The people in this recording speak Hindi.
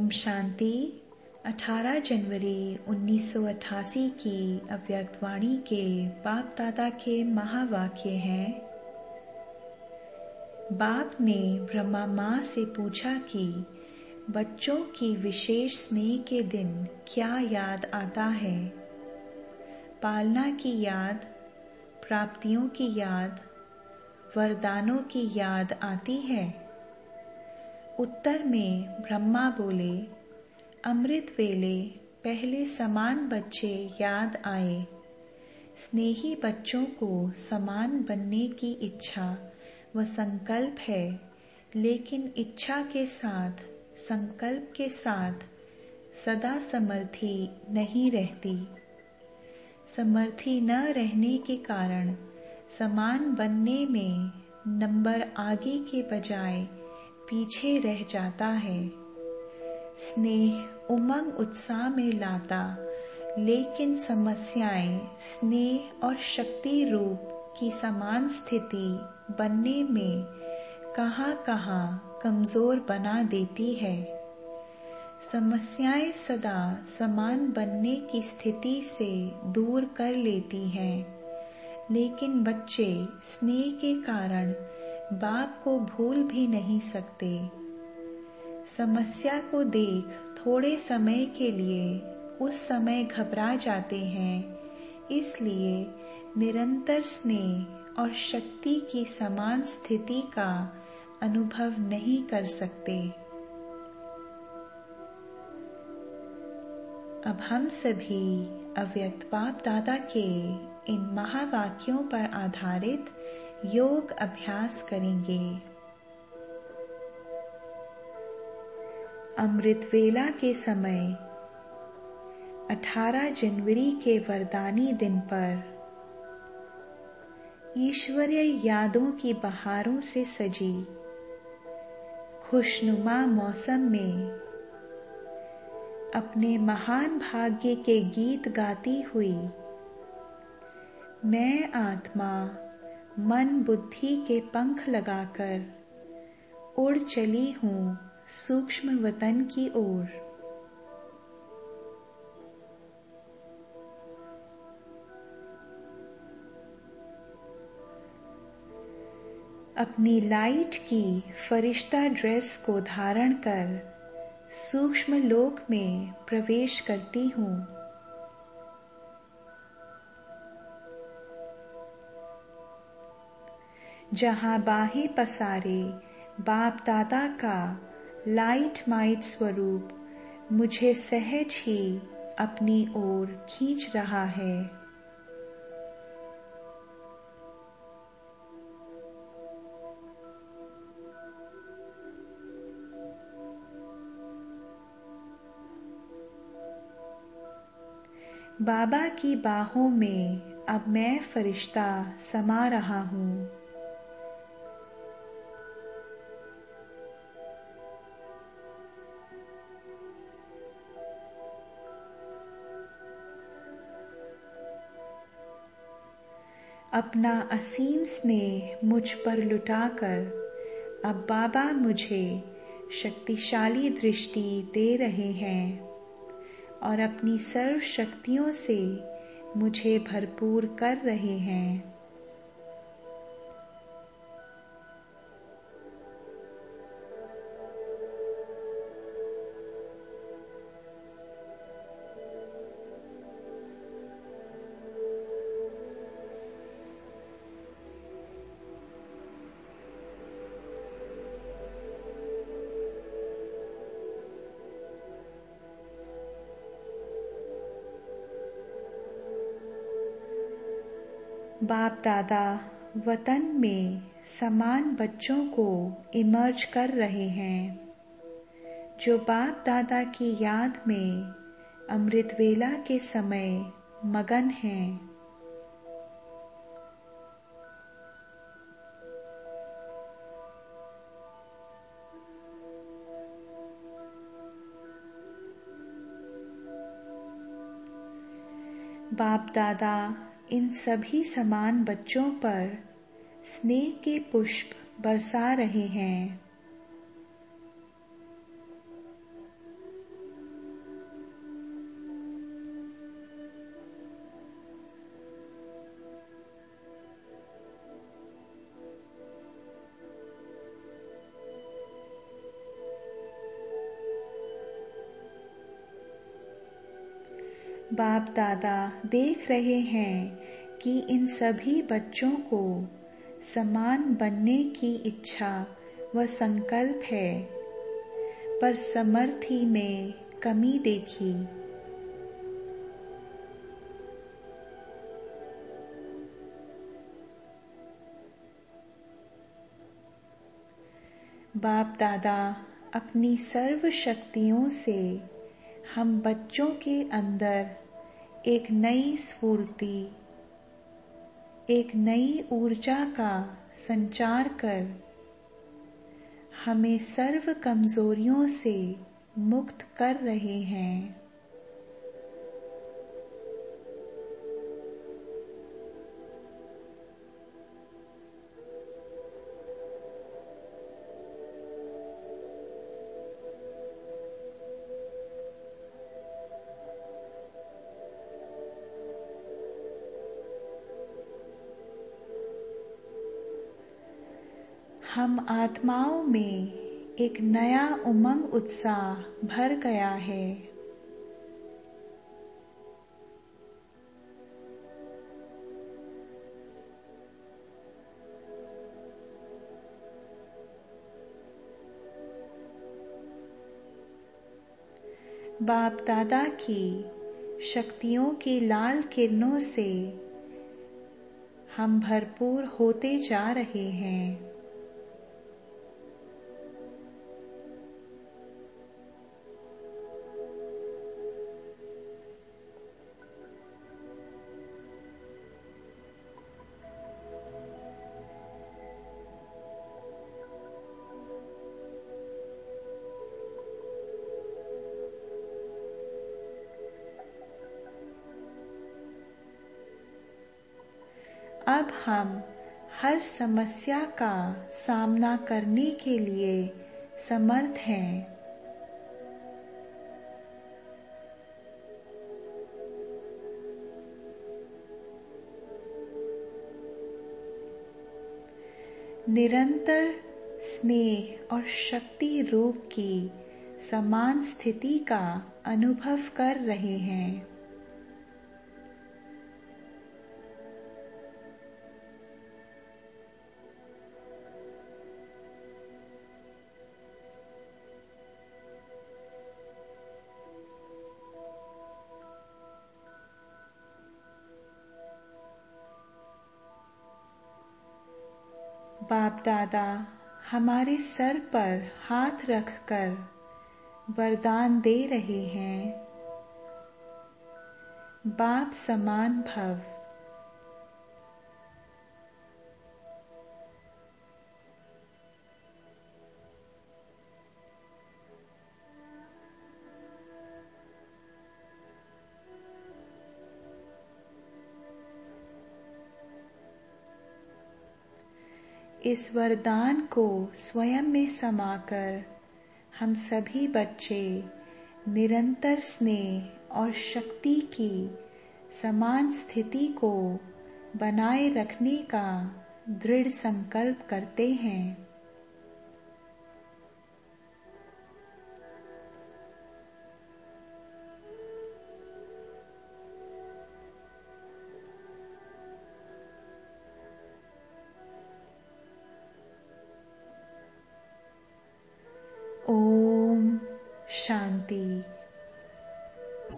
ओम शांति। 18 जनवरी 1988 की अव्यक्त वाणी के बाप दादा के महावाक्य हैं। बाप ने ब्रह्मा माँ से पूछा कि बच्चों की विशेष स्नेह के दिन क्या याद आता है। पालना की याद, प्राप्तियों की याद, वरदानों की याद आती है। उत्तर में ब्रह्मा बोले, अमृत वेले पहले समान बच्चे याद आए। स्नेही बच्चों को समान बनने की इच्छा व संकल्प है, लेकिन इच्छा के साथ, संकल्प के साथ सदा समर्थी नहीं रहती। समर्थी न रहने के कारण समान बनने में नंबर आगे के बजाय पीछे रह जाता है। स्नेह उमंग उत्साह में लाता, लेकिन समस्याएं स्नेह और शक्ति रूप की समान स्थिति बनने में कहाँ कमजोर बना देती है। समस्याएं सदा समान बनने की स्थिति से दूर कर लेती हैं, लेकिन बच्चे स्नेह के कारण बाप को भूल भी नहीं सकते। समस्या को देख थोड़े समय के लिए उस समय घबरा जाते हैं, इसलिए निरंतर स्नेह और शक्ति की समान स्थिति का अनुभव नहीं कर सकते। अब हम सभी अव्यक्त बाप दादा के इन महावाक्यों पर आधारित योग अभ्यास करेंगे। अमृत वेला के समय 18 जनवरी के वरदानी दिन पर ईश्वरीय यादों की बहारों से सजी खुशनुमा मौसम में अपने महान भाग्य के गीत गाती हुई मैं आत्मा मन बुद्धि के पंख लगाकर उड़ चली हूँ सूक्ष्म वतन की ओर। अपनी लाइट की फरिश्ता ड्रेस को धारण कर सूक्ष्म लोक में प्रवेश करती हूँ। जहाँ बाहें पसारे बाप दादा का लाइट माइट स्वरूप मुझे सहज ही अपनी ओर खींच रहा है। बाबा की बाहों में अब मैं फरिश्ता समा रहा हूँ। अपना असीम स्नेह मुझ पर लुटाकर अब बाबा मुझे शक्तिशाली दृष्टि दे रहे हैं और अपनी सर्व शक्तियों से मुझे भरपूर कर रहे हैं। बाप दादा वतन में समान बच्चों को इमर्ज कर रहे हैं, जो बाप दादा की याद में अमृत वेला के समय मगन हैं। बाप दादा इन सभी समान बच्चों पर स्नेह के पुष्प बरसा रहे हैं। बाप दादा देख रहे हैं कि इन सभी बच्चों को समान बनने की इच्छा व संकल्प है, पर समर्थी में कमी देखी। बाप दादा अपनी सर्व शक्तियों से हम बच्चों के अंदर एक नई स्फूर्ति, एक नई ऊर्जा का संचार कर हमें सर्व कमजोरियों से मुक्त कर रहे हैं। हम आत्माओं में एक नया उमंग उत्साह भर गया है। बाप दादा की शक्तियों की लाल किरणों से हम भरपूर होते जा रहे हैं। अब हम हर समस्या का सामना करने के लिए समर्थ हैं। निरंतर स्नेह और शक्ति रूप की समान स्थिति का अनुभव कर रहे हैं। बाप दादा हमारे सर पर हाथ रखकर वरदान दे रहे हैं। बाप समान भव। इस वरदान को स्वयं में समाकर हम सभी बच्चे निरंतर स्नेह और शक्ति की समान स्थिति को बनाए रखने का दृढ़ संकल्प करते हैं। ओम शांति।